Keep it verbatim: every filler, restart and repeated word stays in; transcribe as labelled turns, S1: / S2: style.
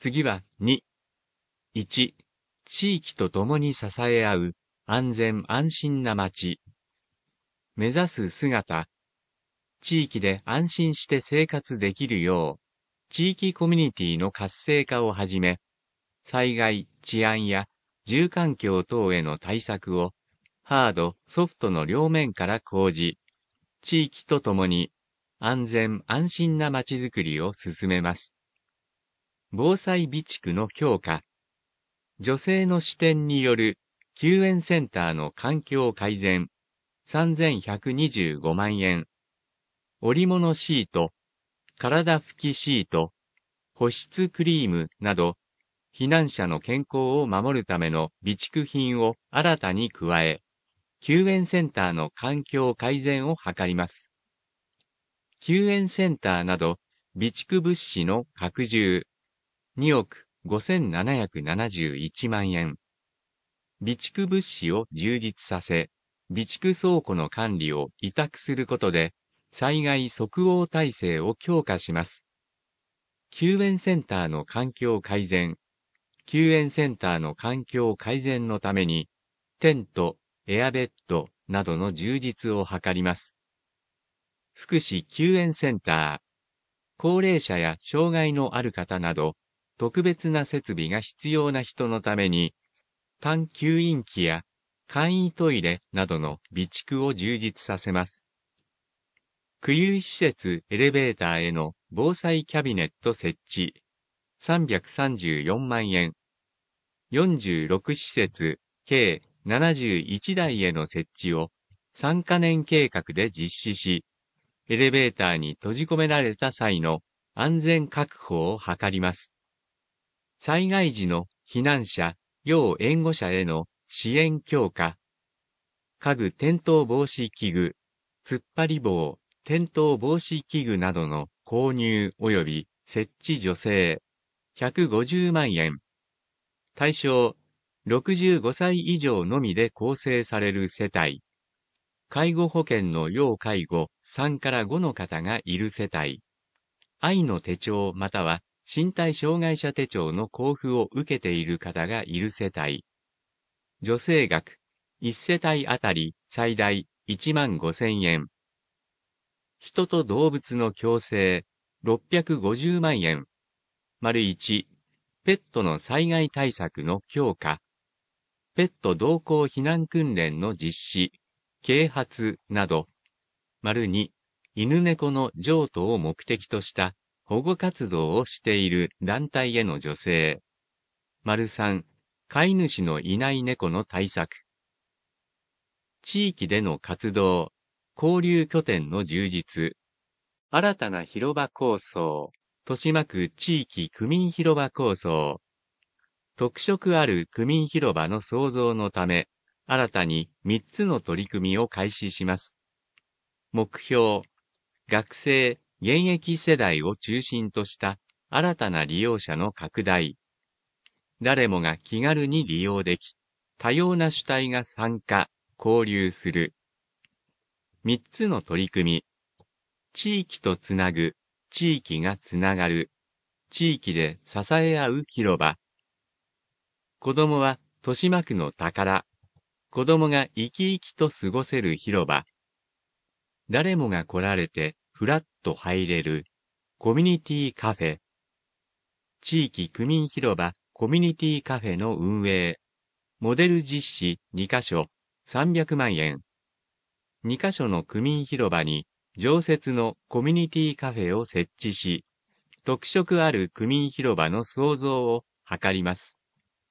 S1: 次はに。いち、地域と共に支え合う安全安心な街。目指す姿。地域で安心して生活できるよう、地域コミュニティの活性化をはじめ、災害、治安や住環境等への対策をハード、ソフトの両面から講じ、地域と共に安全安心な街づくりを進めます。防災備蓄の強化。女性の視点による救援センターの環境改善、さんぜんひゃくにじゅうごまんえん。織物シート、体拭きシート、保湿クリームなど、避難者の健康を守るための備蓄品を新たに加え、救援センターの環境改善を図ります。救援センターなど備蓄物資の拡充、におくごせんななひゃくななじゅういちまんえん。備蓄物資を充実させ、備蓄倉庫の管理を委託することで、災害即応体制を強化します。救援センターの環境改善。救援センターの環境改善のために、テント、エアベッドなどの充実を図ります。福祉救援センター。高齢者や障害のある方など、特別な設備が必要な人のために、単吸引器や簡易トイレなどの備蓄を充実させます。区有施設エレベーターへの防災キャビネット設置、さんびゃくさんじゅうよんまんえん。よんじゅうろく施設、計ななじゅういちだいへの設置をさんかねん計画で実施し、エレベーターに閉じ込められた際の安全確保を図ります。災害時の避難者、要援護者への支援強化。家具転倒防止器具、突っ張り棒、転倒防止器具などの購入及び設置助成、ひゃくごじゅうまんえん。対象、ろくじゅうごさい以上のみで構成される世帯。介護保険の要介護さんからごの方がいる世帯。愛の手帳または身体障害者手帳の交付を受けている方がいる世帯。助成額、いち世帯あたり最大いちまんごせんえん。人と動物の共生、ろっぴゃくごじゅうまんえん。丸いち、ペットの災害対策の強化。ペット同行避難訓練の実施、啓発など。丸に、犬猫の譲渡を目的とした保護活動をしている団体への助成。丸さん、飼い主のいない猫の対策。地域での活動、交流拠点の充実。新たな広場構想、豊島区地域区民広場構想。特色ある区民広場の創造のため、新たにみっつの取り組みを開始します。目標、学生、現役世代を中心とした新たな利用者の拡大。誰もが気軽に利用でき、多様な主体が参加、交流する。みっつの取り組み。地域とつなぐ、地域がつながる。地域で支え合う広場。子どもは豊島区の宝。子どもが生き生きと過ごせる広場。誰もが来られてふらっと入れる。コミュニティカフェ。地域区民広場コミュニティカフェの運営。モデル実施にかしょ、さんびゃくまんえん。にかしょの区民広場に常設のコミュニティカフェを設置し、特色ある区民広場の創造を図ります。